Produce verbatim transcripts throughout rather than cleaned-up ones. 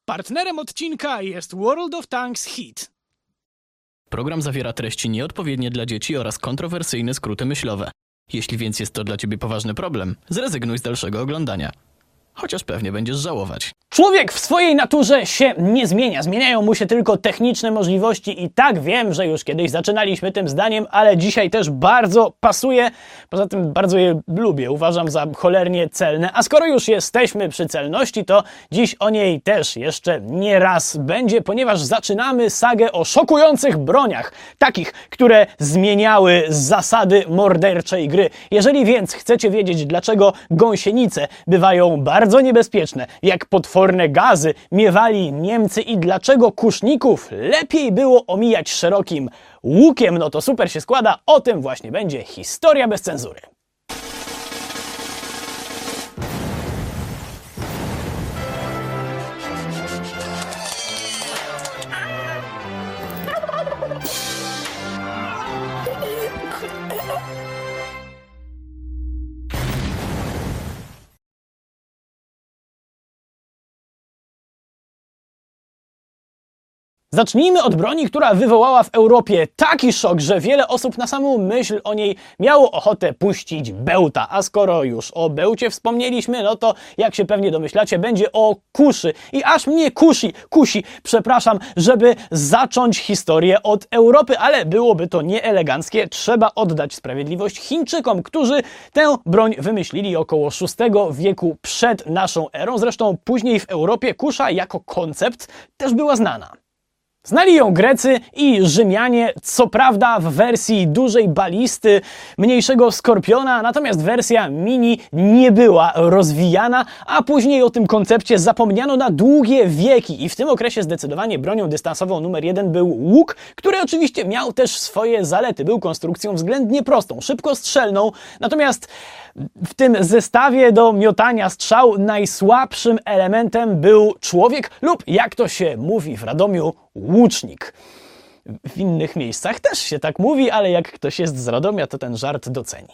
Partnerem odcinka jest World of Tanks Hit. Program zawiera treści nieodpowiednie dla dzieci oraz kontrowersyjne skróty myślowe. Jeśli więc jest to dla ciebie poważny problem, zrezygnuj z dalszego oglądania. Chociaż pewnie będziesz żałować. Człowiek w swojej naturze się nie zmienia. Zmieniają mu się tylko techniczne możliwości i tak wiem, że już kiedyś zaczynaliśmy tym zdaniem, ale dzisiaj też bardzo pasuje. Poza tym bardzo je lubię. Uważam za cholernie celne. A skoro już jesteśmy przy celności, to dziś o niej też jeszcze nie raz będzie, ponieważ zaczynamy sagę o szokujących broniach. Takich, które zmieniały zasady morderczej gry. Jeżeli więc chcecie wiedzieć, dlaczego gąsienice bywają bardzo bardzo niebezpieczne, jak potworne gazy miewali Niemcy i dlaczego kuszników lepiej było omijać szerokim łukiem, no to super się składa, o tym właśnie będzie historia bez cenzury. Zacznijmy od broni, która wywołała w Europie taki szok, że wiele osób na samą myśl o niej miało ochotę puścić bełta. A skoro już o bełcie wspomnieliśmy, no to jak się pewnie domyślacie, będzie o kuszy. I aż mnie kusi, kusi, przepraszam, żeby zacząć historię od Europy, ale byłoby to nieeleganckie. Trzeba oddać sprawiedliwość Chińczykom, którzy tę broń wymyślili około szóstego wieku przed naszą erą. Zresztą później w Europie kusza jako koncept też była znana. Znali ją Grecy i Rzymianie, co prawda w wersji dużej balisty, mniejszego skorpiona, natomiast wersja mini nie była rozwijana, a później o tym koncepcie zapomniano na długie wieki i w tym okresie zdecydowanie bronią dystansową numer jeden był łuk, który oczywiście miał też swoje zalety. Był konstrukcją względnie prostą, szybkostrzelną, natomiast w tym zestawie do miotania strzał najsłabszym elementem był człowiek lub, jak to się mówi w Radomiu, łucznik. W innych miejscach też się tak mówi, ale jak ktoś jest z Radomia, to ten żart doceni.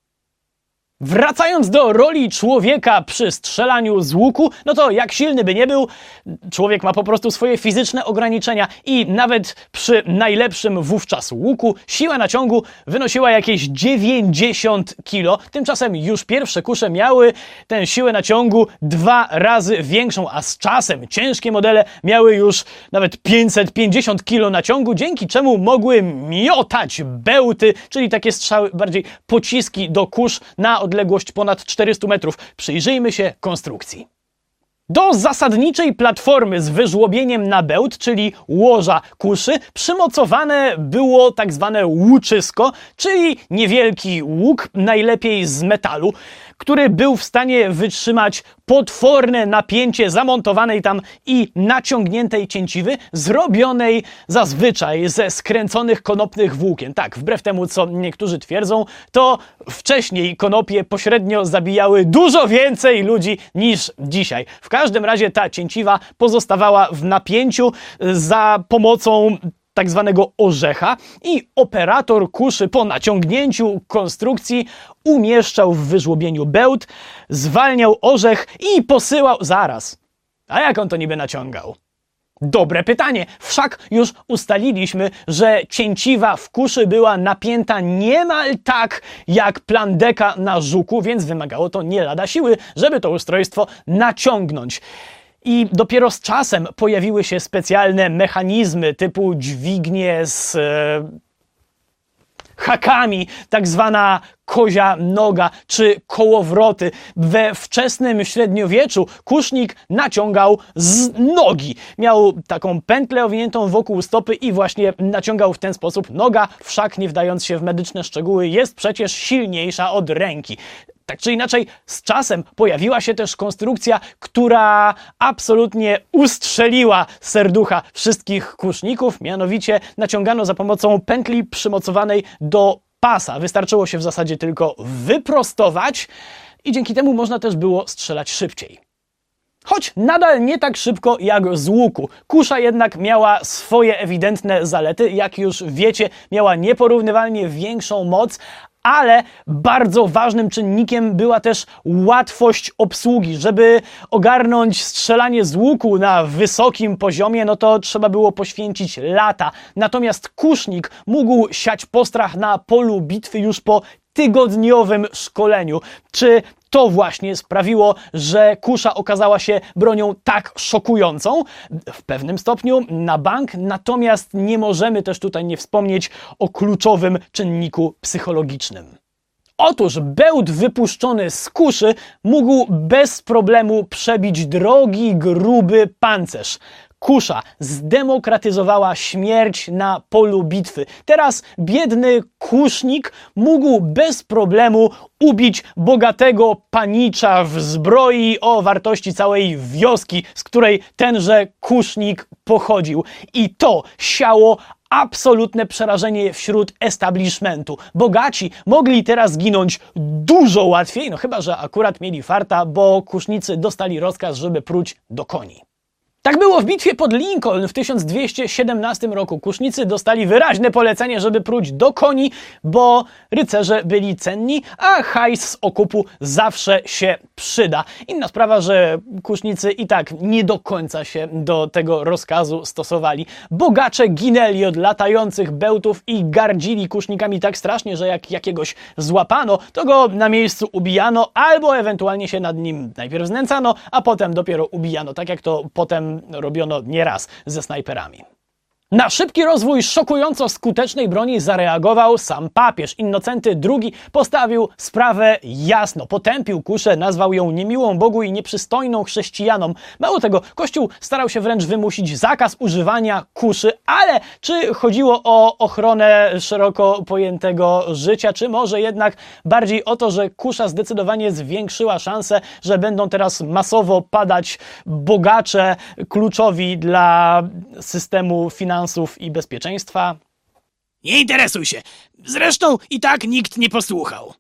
Wracając do roli człowieka przy strzelaniu z łuku, no to jak silny by nie był, człowiek ma po prostu swoje fizyczne ograniczenia i nawet przy najlepszym wówczas łuku siła naciągu wynosiła jakieś dziewięćdziesiąt kilo. Tymczasem już pierwsze kusze miały tę siłę naciągu dwa razy większą, a z czasem ciężkie modele miały już nawet pięćset pięćdziesiąt kilo naciągu, dzięki czemu mogły miotać bełty, czyli takie strzały, bardziej pociski do kusz na odległość ponad czterysta metrów. Przyjrzyjmy się konstrukcji. Do zasadniczej platformy z wyżłobieniem na bełt, czyli łoża kuszy, przymocowane było tak zwane łuczysko, czyli niewielki łuk, najlepiej z metalu, który był w stanie wytrzymać potworne napięcie zamontowanej tam i naciągniętej cięciwy, zrobionej zazwyczaj ze skręconych konopnych włókien. Tak, wbrew temu, co niektórzy twierdzą, to wcześniej konopie pośrednio zabijały dużo więcej ludzi niż dzisiaj. W każdym razie ta cięciwa pozostawała w napięciu za pomocą tak zwanego orzecha i operator kuszy po naciągnięciu konstrukcji umieszczał w wyżłobieniu bełt, zwalniał orzech i posyłał... Zaraz. A jak on to niby naciągał? Dobre pytanie. Wszak już ustaliliśmy, że cięciwa w kuszy była napięta niemal tak jak plandeka na żuku, więc wymagało to nie lada siły, żeby to ustrojstwo naciągnąć. I dopiero z czasem pojawiły się specjalne mechanizmy typu dźwignie z e, hakami, tak zwana kozia noga czy kołowroty. We wczesnym średniowieczu kusznik naciągał z nogi. Miał taką pętlę owiniętą wokół stopy i właśnie naciągał w ten sposób. Noga, wszak nie wdając się w medyczne szczegóły, jest przecież silniejsza od ręki. Tak czy inaczej, z czasem pojawiła się też konstrukcja, która absolutnie ustrzeliła serducha wszystkich kuszników. Mianowicie naciągano za pomocą pętli przymocowanej do pasa. Wystarczyło się w zasadzie tylko wyprostować i dzięki temu można też było strzelać szybciej. Choć nadal nie tak szybko jak z łuku. Kusza jednak miała swoje ewidentne zalety. Jak już wiecie, miała nieporównywalnie większą moc, Ale bardzo ważnym czynnikiem była też łatwość obsługi. Żeby ogarnąć strzelanie z łuku na wysokim poziomie, no to trzeba było poświęcić lata. Natomiast kusznik mógł siać postrach na polu bitwy już po tygodniowym szkoleniu. Czy to właśnie sprawiło, że kusza okazała się bronią tak szokującą? W pewnym stopniu na bank, natomiast nie możemy też tutaj nie wspomnieć o kluczowym czynniku psychologicznym. Otóż bełt wypuszczony z kuszy mógł bez problemu przebić drogi, gruby pancerz. Kusza zdemokratyzowała śmierć na polu bitwy. Teraz biedny kusznik mógł bez problemu ubić bogatego panicza w zbroi o wartości całej wioski, z której tenże kusznik pochodził. I to siało absolutne przerażenie wśród establishmentu. Bogaci mogli teraz ginąć dużo łatwiej, no chyba że akurat mieli farta, bo kusznicy dostali rozkaz, żeby pruć do koni. Tak było w bitwie pod Lincoln w tysiąc dwieście siedemnastym roku. Kusznicy dostali wyraźne polecenie, żeby pruć do koni, bo rycerze byli cenni, a hajs z okupu zawsze się przyda. Inna sprawa, że kusznicy i tak nie do końca się do tego rozkazu stosowali. Bogacze ginęli od latających bełtów i gardzili kusznikami tak strasznie, że jak jakiegoś złapano, to go na miejscu ubijano albo ewentualnie się nad nim najpierw znęcano, a potem dopiero ubijano, tak jak to potem robiono nieraz ze snajperami. Na szybki rozwój szokująco skutecznej broni zareagował sam papież. Innocenty drugi postawił sprawę jasno. Potępił kuszę, nazwał ją niemiłą Bogu i nieprzystojną chrześcijanom. Mało tego, Kościół starał się wręcz wymusić zakaz używania kuszy, ale czy chodziło o ochronę szeroko pojętego życia, czy może jednak bardziej o to, że kusza zdecydowanie zwiększyła szanse, że będą teraz masowo padać bogacze kluczowi dla systemu finansowego i bezpieczeństwa? Nie interesuj się. Zresztą i tak nikt nie posłuchał.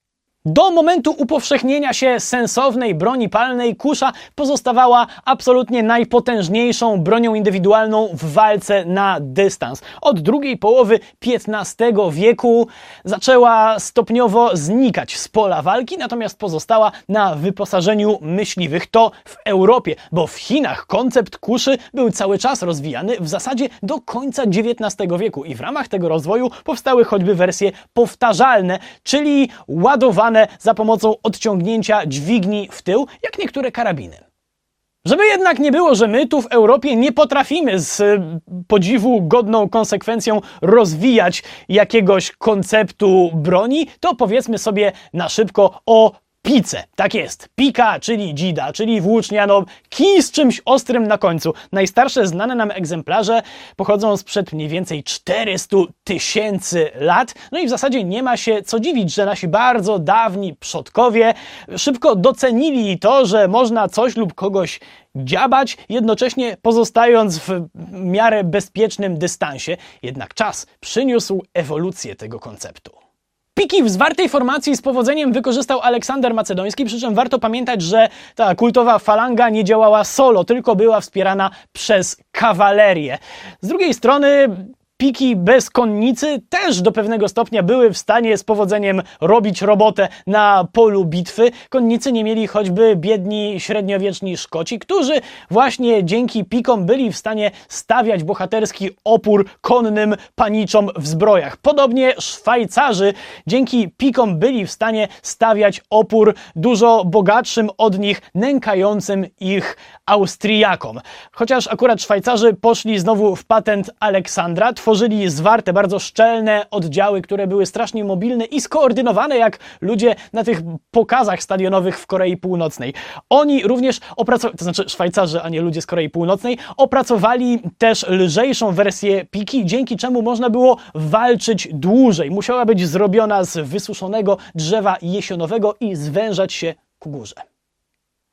Do momentu upowszechnienia się sensownej broni palnej kusza pozostawała absolutnie najpotężniejszą bronią indywidualną w walce na dystans. Od drugiej połowy piętnastego wieku zaczęła stopniowo znikać z pola walki, natomiast pozostała na wyposażeniu myśliwych. To w Europie, bo w Chinach koncept kuszy był cały czas rozwijany w zasadzie do końca dziewiętnastego wieku i w ramach tego rozwoju powstały choćby wersje powtarzalne, czyli ładowane za pomocą odciągnięcia dźwigni w tył, jak niektóre karabiny. Żeby jednak nie było, że my tu w Europie nie potrafimy z podziwu godną konsekwencją rozwijać jakiegoś konceptu broni, to powiedzmy sobie na szybko o pice. Tak jest. Pika, czyli dzida, czyli włócznia, no kij z czymś ostrym na końcu. Najstarsze znane nam egzemplarze pochodzą sprzed mniej więcej czterystu tysięcy lat. No i w zasadzie nie ma się co dziwić, że nasi bardzo dawni przodkowie szybko docenili to, że można coś lub kogoś dziabać, jednocześnie pozostając w miarę bezpiecznym dystansie. Jednak czas przyniósł ewolucję tego konceptu. Piki w zwartej formacji z powodzeniem wykorzystał Aleksander Macedoński, przy czym warto pamiętać, że ta kultowa falanga nie działała solo, tylko była wspierana przez kawalerię. Z drugiej strony piki bez konnicy też do pewnego stopnia były w stanie z powodzeniem robić robotę na polu bitwy. Konnicy nie mieli choćby biedni średniowieczni Szkoci, którzy właśnie dzięki pikom byli w stanie stawiać bohaterski opór konnym paniczom w zbrojach. Podobnie Szwajcarzy dzięki pikom byli w stanie stawiać opór dużo bogatszym od nich, nękającym ich Austriakom. Chociaż akurat Szwajcarzy poszli znowu w patent Aleksandra, tworzyli zwarte, bardzo szczelne oddziały, które były strasznie mobilne i skoordynowane jak ludzie na tych pokazach stadionowych w Korei Północnej. Oni również opracowali, to znaczy Szwajcarzy, a nie ludzie z Korei Północnej, opracowali też lżejszą wersję piki, dzięki czemu można było walczyć dłużej. Musiała być zrobiona z wysuszonego drzewa jesionowego i zwężać się ku górze.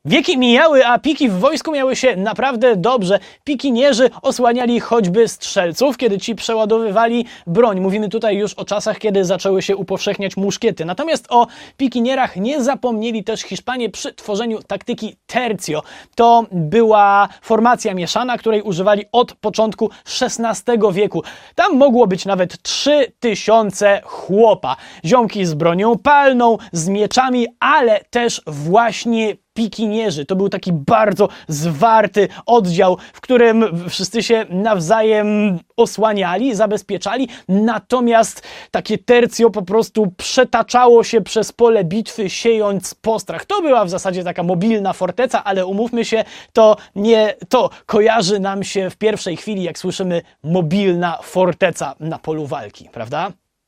Wieki mijały, a piki w wojsku miały się naprawdę dobrze. Pikinierzy osłaniali choćby strzelców, kiedy ci przeładowywali broń. Mówimy tutaj już o czasach, kiedy zaczęły się upowszechniać muszkiety. Natomiast o pikinierach nie zapomnieli też Hiszpanie przy tworzeniu taktyki tercio. To była formacja mieszana, której używali od początku szesnastego wieku. Tam mogło być nawet trzy tysiące chłopa. Ziomki z bronią palną, z mieczami, ale też właśnie pikinierzy. To był taki bardzo zwarty oddział, w którym wszyscy się nawzajem osłaniali, zabezpieczali, natomiast takie tercjo po prostu przetaczało się przez pole bitwy, siejąc postrach. To była w zasadzie taka mobilna forteca, ale umówmy się, to nie to kojarzy nam się w pierwszej chwili, jak słyszymy mobilna forteca na polu walki, prawda?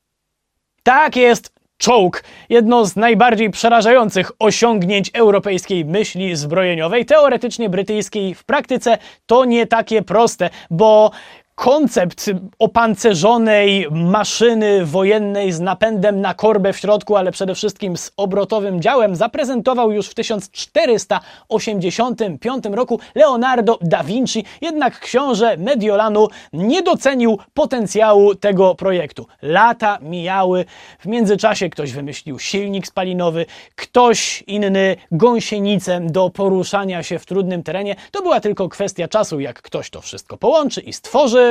Tak jest. Czołg. Jedno z najbardziej przerażających osiągnięć europejskiej myśli zbrojeniowej, teoretycznie brytyjskiej, w praktyce to nie takie proste, bo koncept opancerzonej maszyny wojennej z napędem na korbę w środku, ale przede wszystkim z obrotowym działem, zaprezentował już w tysiąc czterysta osiemdziesiątym piątym roku Leonardo da Vinci, jednak książę Mediolanu nie docenił potencjału tego projektu. Lata mijały, w międzyczasie ktoś wymyślił silnik spalinowy, ktoś inny gąsienicę do poruszania się w trudnym terenie. To była tylko kwestia czasu, jak ktoś to wszystko połączy i stworzy.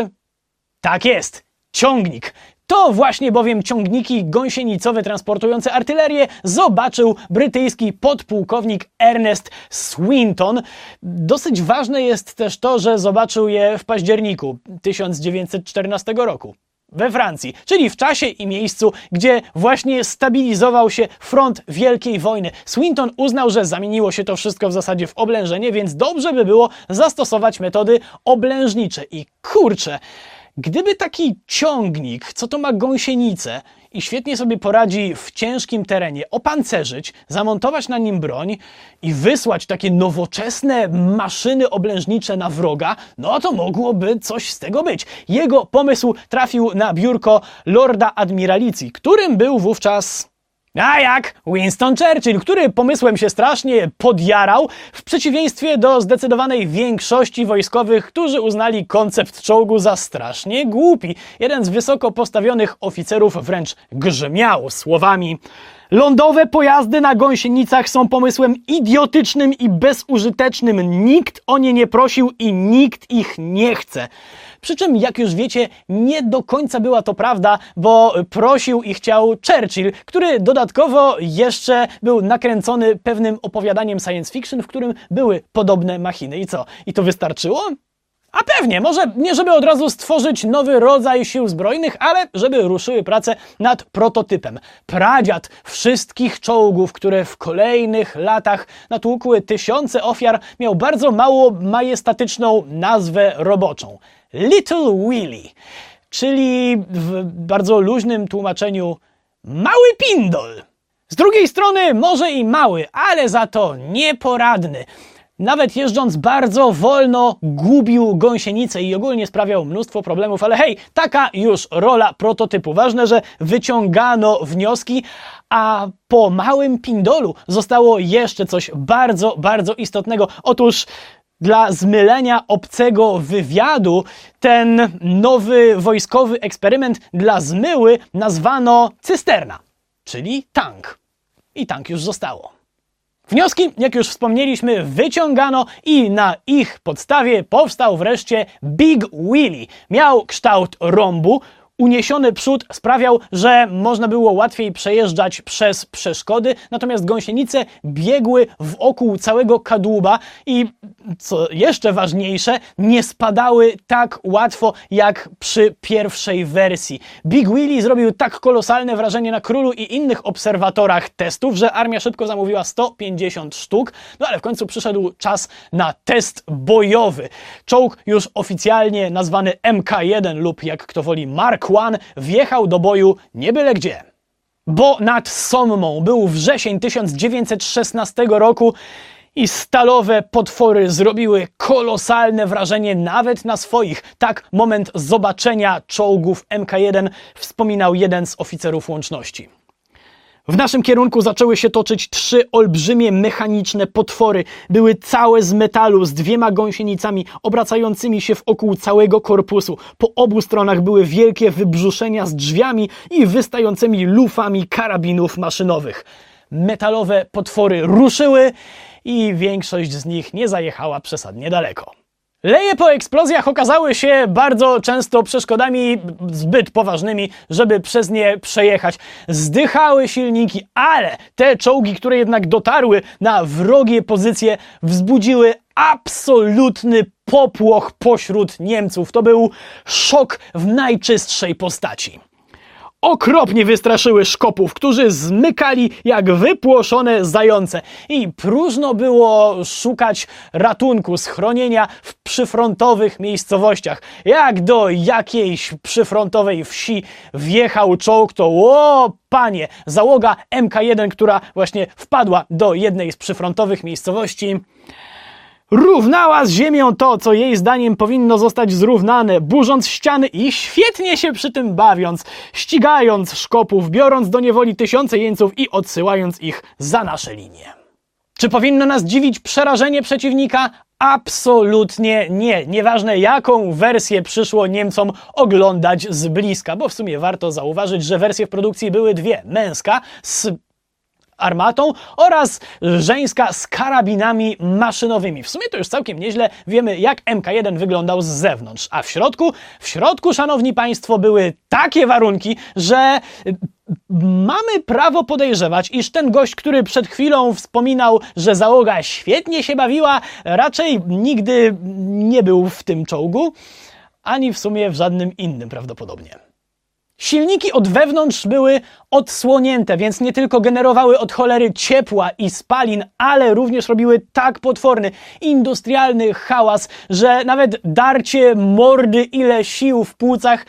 Tak jest, ciągnik. To właśnie bowiem ciągniki gąsienicowe transportujące artylerię zobaczył brytyjski podpułkownik Ernest Swinton. Dosyć ważne jest też to, że zobaczył je w październiku tysiąc dziewięćset czternastego roku. We Francji, czyli w czasie i miejscu, gdzie właśnie stabilizował się front Wielkiej Wojny. Swinton uznał, że zamieniło się to wszystko w zasadzie w oblężenie, więc dobrze by było zastosować metody oblężnicze. I kurczę, gdyby taki ciągnik, co to ma gąsienicę i świetnie sobie poradzi w ciężkim terenie, opancerzyć, zamontować na nim broń i wysłać takie nowoczesne maszyny oblężnicze na wroga, no to mogłoby coś z tego być. Jego pomysł trafił na biurko Lorda Admiralicji, którym był wówczas... A jak? Winston Churchill, który pomysłem się strasznie podjarał, w przeciwieństwie do zdecydowanej większości wojskowych, którzy uznali koncept czołgu za strasznie głupi. Jeden z wysoko postawionych oficerów wręcz grzmiał słowami: lądowe pojazdy na gąsienicach są pomysłem idiotycznym i bezużytecznym. Nikt o nie nie prosił i nikt ich nie chce. Przy czym, jak już wiecie, nie do końca była to prawda, bo prosił i chciał Churchill, który dodatkowo jeszcze był nakręcony pewnym opowiadaniem science fiction, w którym były podobne machiny. I co? I to wystarczyło? A pewnie, może nie żeby od razu stworzyć nowy rodzaj sił zbrojnych, ale żeby ruszyły prace nad prototypem. Pradziad wszystkich czołgów, które w kolejnych latach natłukły tysiące ofiar, miał bardzo mało majestatyczną nazwę roboczą. Little Willie, czyli w bardzo luźnym tłumaczeniu mały pindol. Z drugiej strony może i mały, ale za to nieporadny. Nawet jeżdżąc bardzo wolno, gubił gąsienicę i ogólnie sprawiał mnóstwo problemów, ale hej, taka już rola prototypu. Ważne, że wyciągano wnioski, a po małym pindolu zostało jeszcze coś bardzo, bardzo istotnego. Otóż dla zmylenia obcego wywiadu ten nowy wojskowy eksperyment dla zmyły nazwano cysterna, czyli tank. I tank już zostało. Wnioski, jak już wspomnieliśmy, wyciągano i na ich podstawie powstał wreszcie Big Willie. Miał kształt rąbu, uniesiony przód sprawiał, że można było łatwiej przejeżdżać przez przeszkody, natomiast gąsienice biegły wokół całego kadłuba i, co jeszcze ważniejsze, nie spadały tak łatwo jak przy pierwszej wersji. Big Willie zrobił tak kolosalne wrażenie na królu i innych obserwatorach testów, że armia szybko zamówiła sto pięćdziesiąt sztuk, no ale w końcu przyszedł czas na test bojowy. Czołg już oficjalnie nazwany M K jeden lub jak kto woli Mark jeden wjechał do boju nie byle gdzie. Bo nad Sommą był wrzesień tysiąc dziewięćset szesnastego roku i stalowe potwory zrobiły kolosalne wrażenie nawet na swoich. Tak moment zobaczenia czołgów M K jeden wspominał jeden z oficerów łączności. W naszym kierunku zaczęły się toczyć trzy olbrzymie mechaniczne potwory. Były całe z metalu, z dwiema gąsienicami obracającymi się wokół całego korpusu. Po obu stronach były wielkie wybrzuszenia z drzwiami i wystającymi lufami karabinów maszynowych. Metalowe potwory ruszyły i większość z nich nie zajechała przesadnie daleko. Leje po eksplozjach okazały się bardzo często przeszkodami zbyt poważnymi, żeby przez nie przejechać. Zdychały silniki, ale te czołgi, które jednak dotarły na wrogie pozycje, wzbudziły absolutny popłoch pośród Niemców. To był szok w najczystszej postaci. Okropnie wystraszyły Szkopów, którzy zmykali jak wypłoszone zające. I próżno było szukać ratunku, schronienia w przyfrontowych miejscowościach. Jak do jakiejś przyfrontowej wsi wjechał czołg, to o panie, załoga M K jeden, która właśnie wpadła do jednej z przyfrontowych miejscowości, równała z ziemią to, co jej zdaniem powinno zostać zrównane, burząc ściany i świetnie się przy tym bawiąc, ścigając Szkopów, biorąc do niewoli tysiące jeńców i odsyłając ich za nasze linie. Czy powinno nas dziwić przerażenie przeciwnika? Absolutnie nie. Nieważne, jaką wersję przyszło Niemcom oglądać z bliska, bo w sumie warto zauważyć, że wersje w produkcji były dwie. Męska z armatą oraz żeńska z karabinami maszynowymi. W sumie to już całkiem nieźle wiemy, jak M K jeden wyglądał z zewnątrz. A w środku? W środku, szanowni państwo, były takie warunki, że mamy prawo podejrzewać, iż ten gość, który przed chwilą wspominał, że załoga świetnie się bawiła, raczej nigdy nie był w tym czołgu, ani w sumie w żadnym innym prawdopodobnie. Silniki od wewnątrz były odsłonięte, więc nie tylko generowały od cholery ciepła i spalin, ale również robiły tak potworny, industrialny hałas, że nawet darcie mordy ile sił w płucach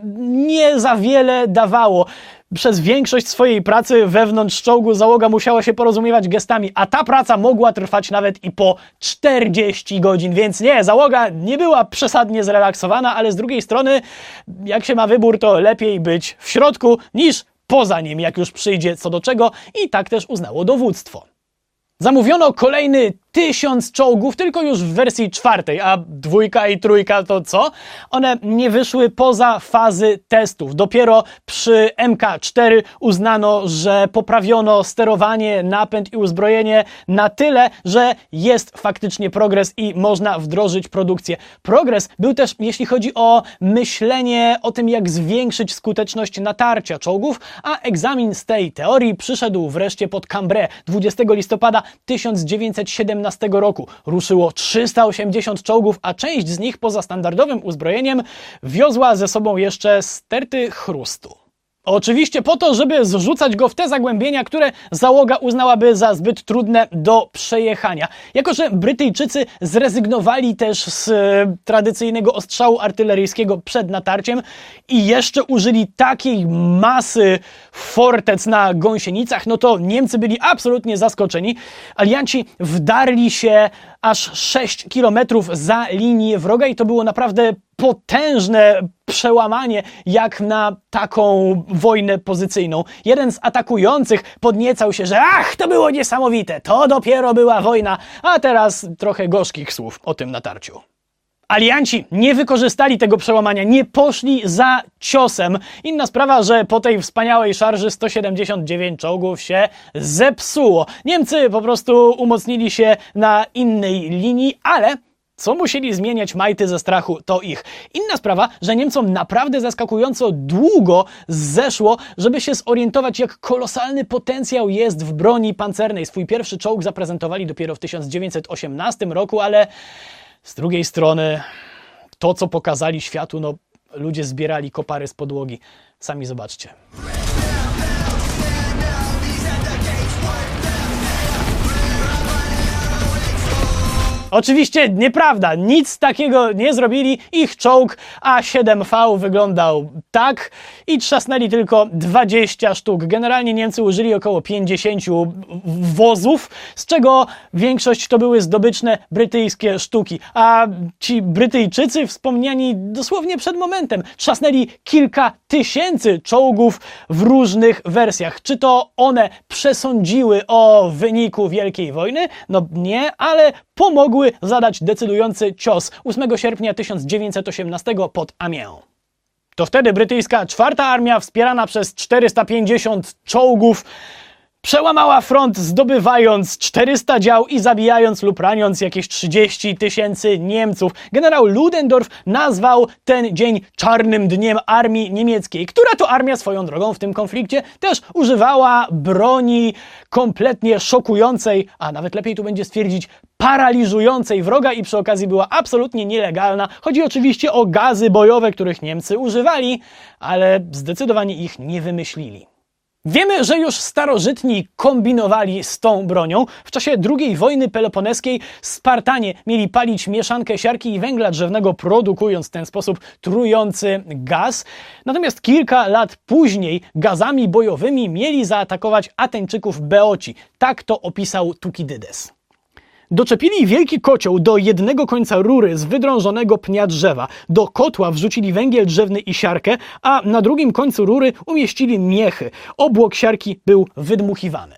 nie za wiele dawało. Przez większość swojej pracy wewnątrz czołgu załoga musiała się porozumiewać gestami, a ta praca mogła trwać nawet i po czterdzieści godzin, więc nie, załoga nie była przesadnie zrelaksowana, ale z drugiej strony, jak się ma wybór, to lepiej być w środku niż poza nim, jak już przyjdzie co do czego, i tak też uznało dowództwo. Zamówiono kolejny tysiąc czołgów, tylko już w wersji czwartej, a dwójka i trójka to co? One nie wyszły poza fazy testów. Dopiero przy M K cztery uznano, że poprawiono sterowanie, napęd i uzbrojenie na tyle, że jest faktycznie progres i można wdrożyć produkcję. Progres był też, jeśli chodzi o myślenie o tym, jak zwiększyć skuteczność natarcia czołgów, a egzamin z tej teorii przyszedł wreszcie pod Cambrai dwudziestego listopada tysiąc dziewięćset siedemnastego roku. Ruszyło trzysta osiemdziesiąt czołgów, a część z nich poza standardowym uzbrojeniem wiozła ze sobą jeszcze sterty chrustu. Oczywiście po to, żeby zrzucać go w te zagłębienia, które załoga uznałaby za zbyt trudne do przejechania. Jako że Brytyjczycy zrezygnowali też z e, tradycyjnego ostrzału artyleryjskiego przed natarciem i jeszcze użyli takiej masy fortec na gąsienicach, no to Niemcy byli absolutnie zaskoczeni. Alianci wdarli się aż sześć kilometrów za linię wroga i to było naprawdę potężne przełamanie jak na taką wojnę pozycyjną. Jeden z atakujących podniecał się, że ach, to było niesamowite, to dopiero była wojna, a teraz trochę gorzkich słów o tym natarciu. Alianci nie wykorzystali tego przełamania, nie poszli za ciosem. Inna sprawa, że po tej wspaniałej szarży sto siedemdziesiąt dziewięć czołgów się zepsuło. Niemcy po prostu umocnili się na innej linii, ale co musieli zmieniać majty ze strachu, to ich. Inna sprawa, że Niemcom naprawdę zaskakująco długo zeszło, żeby się zorientować, jak kolosalny potencjał jest w broni pancernej. Swój pierwszy czołg zaprezentowali dopiero w tysiąc dziewięćset osiemnastym roku, ale z drugiej strony to, co pokazali światu, no ludzie zbierali kopary z podłogi. Sami zobaczcie. Oczywiście nieprawda, nic takiego nie zrobili. Ich czołg A siedem V wyglądał tak i trzasnęli tylko dwadzieścia sztuk. Generalnie Niemcy użyli około pięćdziesięciu wozów, z czego większość to były zdobyczne brytyjskie sztuki. A ci Brytyjczycy, wspomniani dosłownie przed momentem, trzasnęli kilka tysięcy czołgów w różnych wersjach. Czy to one przesądziły o wyniku Wielkiej Wojny? No nie, ale pomogły zadać decydujący cios ósmego sierpnia tysiąc dziewięćset osiemnastego pod Amiens. To wtedy brytyjska czwarta armia, wspierana przez czterysta pięćdziesiąt czołgów, przełamała front, zdobywając czterysta dział i zabijając lub raniąc jakieś trzydzieści tysięcy Niemców. Generał Ludendorff nazwał ten dzień czarnym dniem armii niemieckiej, która to armia swoją drogą w tym konflikcie też używała broni kompletnie szokującej, a nawet lepiej tu będzie stwierdzić paraliżującej wroga i przy okazji była absolutnie nielegalna. Chodzi oczywiście o gazy bojowe, których Niemcy używali, ale zdecydowanie ich nie wymyślili. Wiemy, że już starożytni kombinowali z tą bronią. W czasie drugiej wojny peloponeskiej Spartanie mieli palić mieszankę siarki i węgla drzewnego, produkując w ten sposób trujący gaz. Natomiast kilka lat później gazami bojowymi mieli zaatakować Ateńczyków Beoci. Tak to opisał Tukidydes. Doczepili wielki kocioł do jednego końca rury z wydrążonego pnia drzewa. Do kotła wrzucili węgiel drzewny i siarkę, a na drugim końcu rury umieścili miechy. Obłok siarki był wydmuchiwany.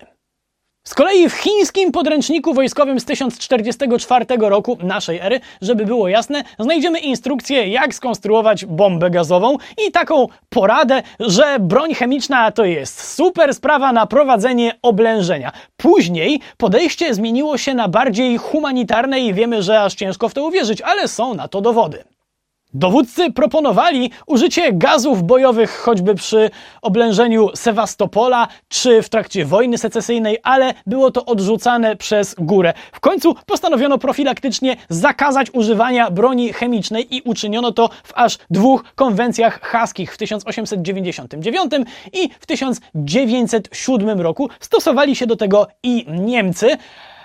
Z kolei w chińskim podręczniku wojskowym z tysiąc czterdziestego czwartego roku naszej ery, żeby było jasne, znajdziemy instrukcję, jak skonstruować bombę gazową i taką poradę, że broń chemiczna to jest super sprawa na prowadzenie oblężenia. Później podejście zmieniło się na bardziej humanitarne i wiemy, że aż ciężko w to uwierzyć, ale są na to dowody. Dowódcy proponowali użycie gazów bojowych choćby przy oblężeniu Sewastopola czy w trakcie wojny secesyjnej, ale było to odrzucane przez górę. W końcu postanowiono profilaktycznie zakazać używania broni chemicznej i uczyniono to w aż dwóch konwencjach haskich w tysiąc osiemset dziewięćdziesiątym dziewiątym i w tysiąc dziewięćset siódmym roku. Stosowali się do tego i Niemcy,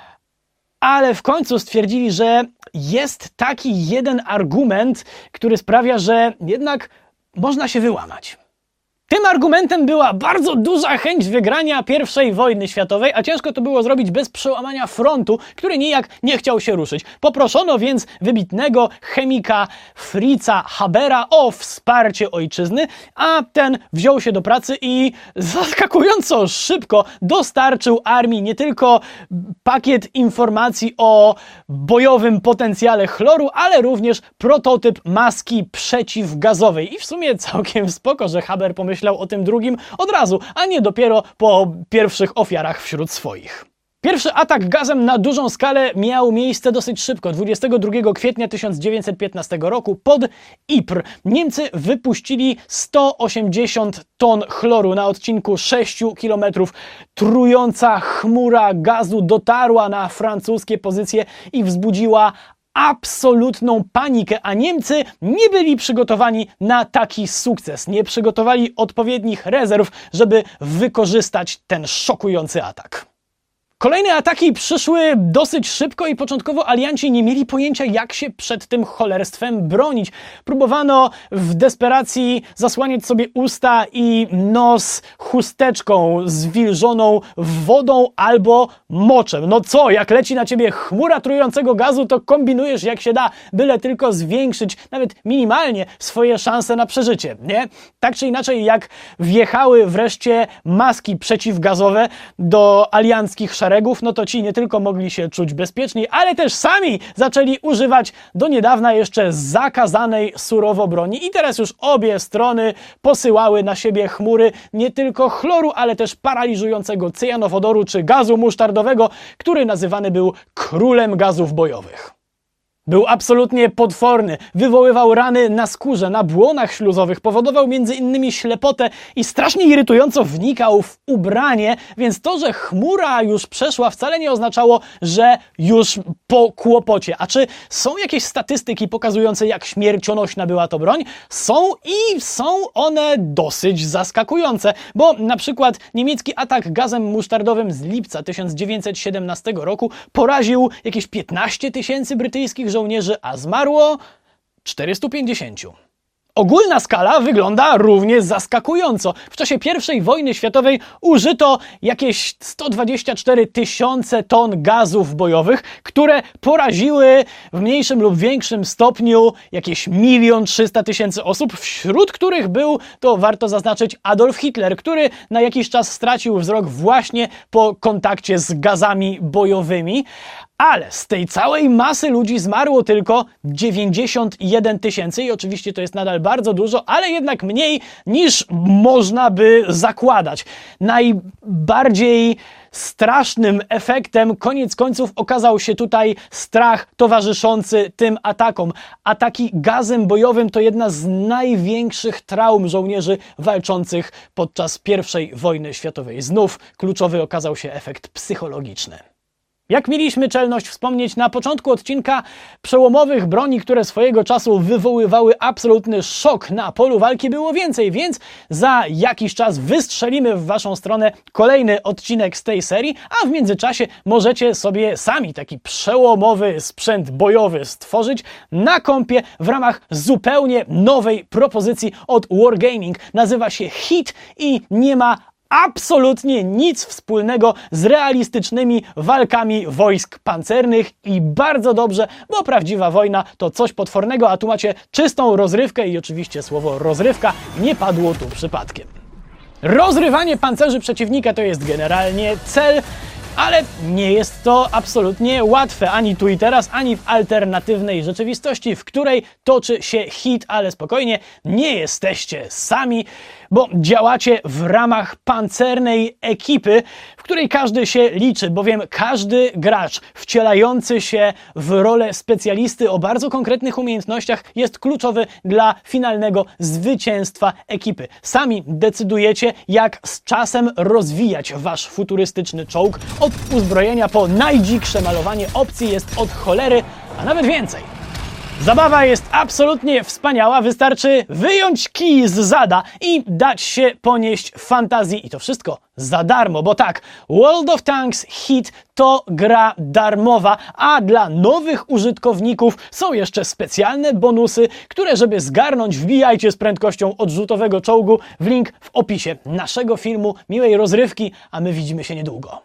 ale w końcu stwierdzili, że jest taki jeden argument, który sprawia, że jednak można się wyłamać. Tym argumentem była bardzo duża chęć wygrania pierwszej wojny światowej, a ciężko to było zrobić bez przełamania frontu, który nijak nie chciał się ruszyć. Poproszono więc wybitnego chemika Fritza Habera o wsparcie ojczyzny, a ten wziął się do pracy i zaskakująco szybko dostarczył armii nie tylko pakiet informacji o bojowym potencjale chloru, ale również prototyp maski przeciwgazowej. I w sumie całkiem spoko, że Haber pomyślał o tym drugim od razu, a nie dopiero po pierwszych ofiarach wśród swoich. Pierwszy atak gazem na dużą skalę miał miejsce dosyć szybko, dwudziestego drugiego kwietnia tysiąc dziewięćset piętnastego roku pod Ypres. Niemcy wypuścili sto osiemdziesiąt ton chloru na odcinku sześciu kilometrów. Trująca chmura gazu dotarła na francuskie pozycje i wzbudziła absolutną panikę, a Niemcy nie byli przygotowani na taki sukces. Nie przygotowali odpowiednich rezerw, żeby wykorzystać ten szokujący atak. Kolejne ataki przyszły dosyć szybko i początkowo alianci nie mieli pojęcia, jak się przed tym cholerstwem bronić. Próbowano w desperacji zasłaniać sobie usta i nos chusteczką zwilżoną wodą albo moczem. No co, jak leci na ciebie chmura trującego gazu, to kombinujesz jak się da, byle tylko zwiększyć nawet minimalnie swoje szanse na przeżycie, nie? Tak czy inaczej, jak wjechały wreszcie maski przeciwgazowe do alianckich szeregów, no to ci nie tylko mogli się czuć bezpieczniej, ale też sami zaczęli używać do niedawna jeszcze zakazanej surowo broni i teraz już obie strony posyłały na siebie chmury nie tylko chloru, ale też paraliżującego cyjanowodoru czy gazu musztardowego, który nazywany był królem gazów bojowych. Był absolutnie potworny, wywoływał rany na skórze, na błonach śluzowych, powodował między innymi ślepotę i strasznie irytująco wnikał w ubranie, więc to, że chmura już przeszła, wcale nie oznaczało, że już po kłopocie. A czy są jakieś statystyki pokazujące, jak śmiercionośna była to broń? Są i są one dosyć zaskakujące, bo na przykład niemiecki atak gazem musztardowym z lipca tysiąc dziewięćset siedemnastego roku poraził jakieś piętnaście tysięcy brytyjskich żołnierzy, a zmarło czterystu pięćdziesięciu. Ogólna skala wygląda równie zaskakująco. W czasie pierwszej wojny światowej użyto jakieś sto dwadzieścia cztery tysiące ton gazów bojowych, które poraziły w mniejszym lub większym stopniu jakieś milion trzysta tysięcy osób, wśród których był, to warto zaznaczyć, Adolf Hitler, który na jakiś czas stracił wzrok właśnie po kontakcie z gazami bojowymi. Ale z tej całej masy ludzi zmarło tylko dziewięćdziesiąt jeden tysięcy i oczywiście to jest nadal bardzo dużo, ale jednak mniej niż można by zakładać. Najbardziej strasznym efektem koniec końców okazał się tutaj strach towarzyszący tym atakom. Ataki gazem bojowym to jedna z największych traum żołnierzy walczących podczas pierwszej wojny światowej. Znów kluczowy okazał się efekt psychologiczny. Jak mieliśmy czelność wspomnieć na początku odcinka, przełomowych broni, które swojego czasu wywoływały absolutny szok na polu walki, było więcej, więc za jakiś czas wystrzelimy w waszą stronę kolejny odcinek z tej serii, a w międzyczasie możecie sobie sami taki przełomowy sprzęt bojowy stworzyć na kompie w ramach zupełnie nowej propozycji od Wargaming. Nazywa się Hit i nie ma absolutnie nic wspólnego z realistycznymi walkami wojsk pancernych i bardzo dobrze, bo prawdziwa wojna to coś potwornego, a tu macie czystą rozrywkę i oczywiście słowo rozrywka nie padło tu przypadkiem. Rozrywanie pancerzy przeciwnika to jest generalnie cel, ale nie jest to absolutnie łatwe ani tu i teraz, ani w alternatywnej rzeczywistości, w której toczy się hit, ale spokojnie, nie jesteście sami, bo działacie w ramach pancernej ekipy, w której każdy się liczy, bowiem każdy gracz wcielający się w rolę specjalisty o bardzo konkretnych umiejętnościach jest kluczowy dla finalnego zwycięstwa ekipy. Sami decydujecie, jak z czasem rozwijać wasz futurystyczny czołg. Od uzbrojenia po najdziksze malowanie opcji jest od cholery, a nawet więcej. Zabawa jest absolutnie wspaniała, wystarczy wyjąć kij z zada i dać się ponieść fantazji i to wszystko za darmo, bo tak, World of Tanks Hit to gra darmowa, a dla nowych użytkowników są jeszcze specjalne bonusy, które żeby zgarnąć wbijajcie z prędkością odrzutowego czołgu w link w opisie naszego filmu. Miłej rozrywki, a my widzimy się niedługo.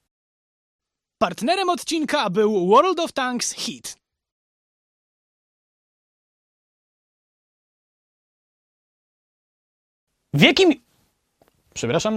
Partnerem odcinka był World of Tanks Hit. W jakim... Przepraszam.